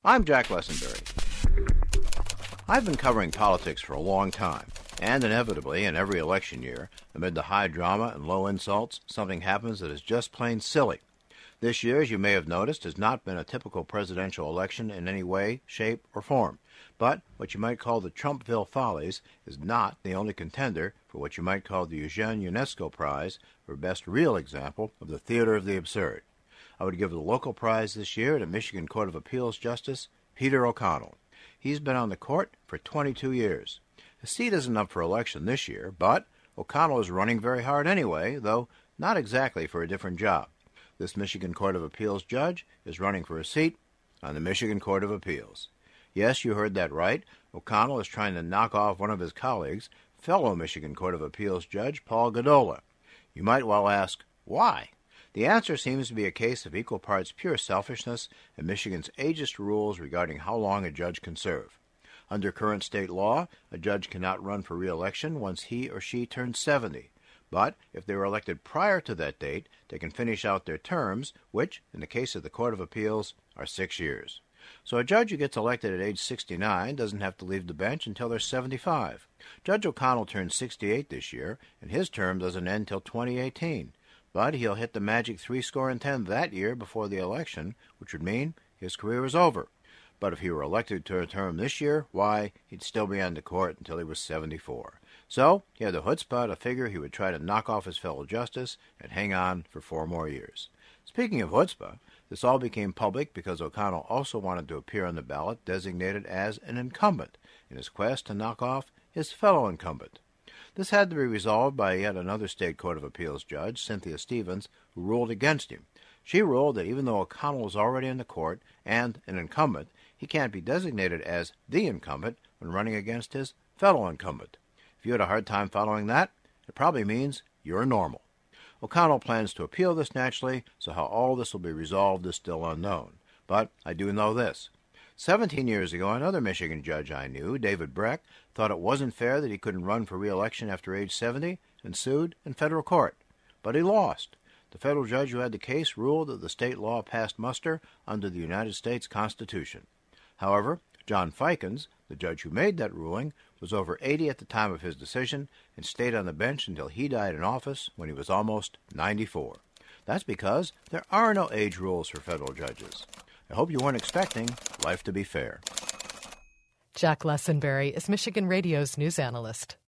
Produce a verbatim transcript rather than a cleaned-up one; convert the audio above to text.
I'm Jack Lessenberry. I've been covering politics for a long time, and inevitably, in every election year, amid the high drama and low insults, something happens that is just plain silly. This year, as you may have noticed, has not been a typical presidential election in any way, shape, or form. But what you might call the Trumpville Follies is not the only contender for what you might call the Eugene Ionesco Prize for Best Real Example of the Theater of the Absurd. I would give the local prize this year to Michigan Court of Appeals Justice Peter O'Connell. He's been on the court for twenty-two years. His seat isn't up for election this year, but O'Connell is running very hard anyway, though not exactly for a different job. This Michigan Court of Appeals judge is running for a seat on the Michigan Court of Appeals. Yes, you heard that right. O'Connell is trying to knock off one of his colleagues, fellow Michigan Court of Appeals Judge Paul Gadola. You might well ask, why? The answer seems to be a case of equal parts pure selfishness and Michigan's ageist rules regarding how long a judge can serve. Under current state law, a judge cannot run for re-election once he or she turns seventy. But if they were elected prior to that date, they can finish out their terms, which, in the case of the Court of Appeals, are six years. So a judge who gets elected at age sixty-nine doesn't have to leave the bench until they're seventy-five. Judge O'Connell turned sixty-eight this year, and his term doesn't end till twenty eighteen. But he'll hit the magic three score and ten that year before the election, which would mean his career is over. But if he were elected to a term this year, why, he'd still be on the court until he was seventy-four. So he had the chutzpah to figure he would try to knock off his fellow justice and hang on for four more years. Speaking of chutzpah, this all became public because O'Connell also wanted to appear on the ballot designated as an incumbent in his quest to knock off his fellow incumbent. This had to be resolved by yet another state court of appeals judge, Cynthia Stevens, who ruled against him. She ruled that even though O'Connell is already in the court and an incumbent, he can't be designated as the incumbent when running against his fellow incumbent. If you had a hard time following that, it probably means you're normal. O'Connell plans to appeal this naturally, so how all this will be resolved is still unknown. But I do know this. Seventeen years ago, another Michigan judge I knew, David Breck, thought it wasn't fair that he couldn't run for re-election after age seventy and sued in federal court. But he lost. The federal judge who had the case ruled that the state law passed muster under the United States Constitution. However, John Fikens, the judge who made that ruling, was over eighty at the time of his decision and stayed on the bench until he died in office when he was almost ninety-four. That's because there are no age rules for federal judges. I hope you weren't expecting life to be fair. Jack Lessenberry is Michigan Radio's news analyst.